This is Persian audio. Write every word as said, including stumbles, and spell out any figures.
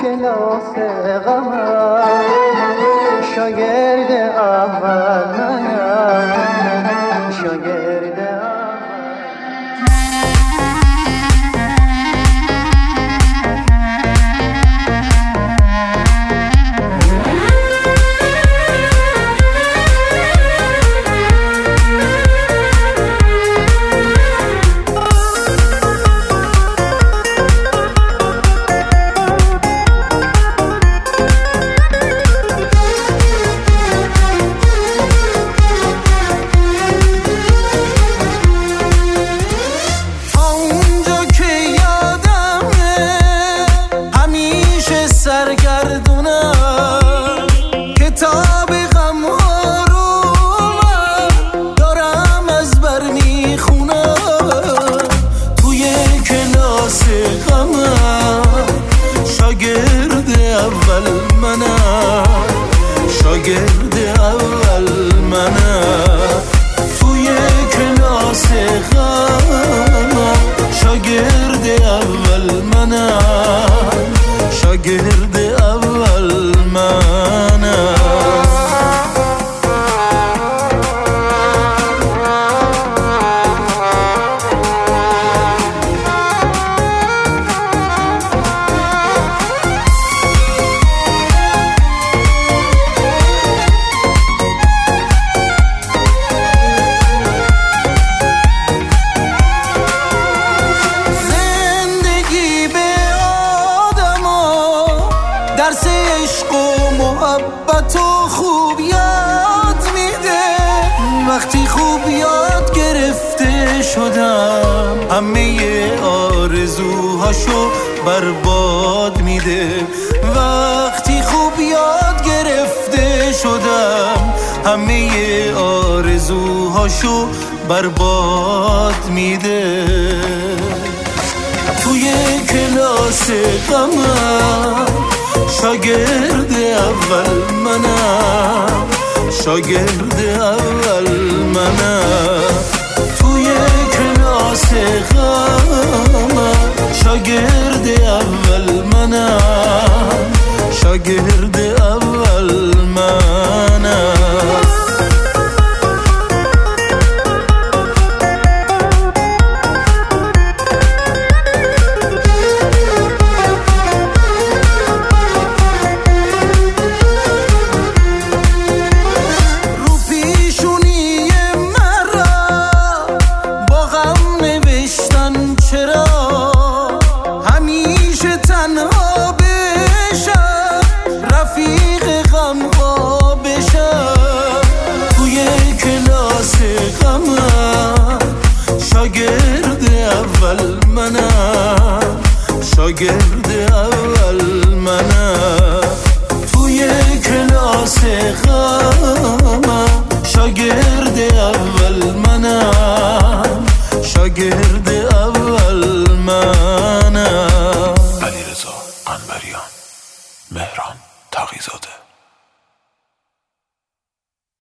کلاس غمم شاگرد اول منم، شاگرد سرگردونم کتاب غم ها رو من دارم از بر میخونم توی کلاس غمم شاگرد اول منم، شاگرد اول منم توی کلاس غمم شاگرد اول منم، شاگرد اول منم. درس عشق و محبت و خوب یاد میده، وقتی خوب یاد گرفته شدم همه آرزوهاشو برباد میده، وقتی خوب یاد گرفته شدم همه آرزوهاشو برباد میده. توی کلاس غمم شاگرد اول منم، شاگرد اول منم توی کلاس غمم شاگرد اول منم، شاگرد اول منم. شاگرد اول منم، شاگرد اول منم توی کلاس غم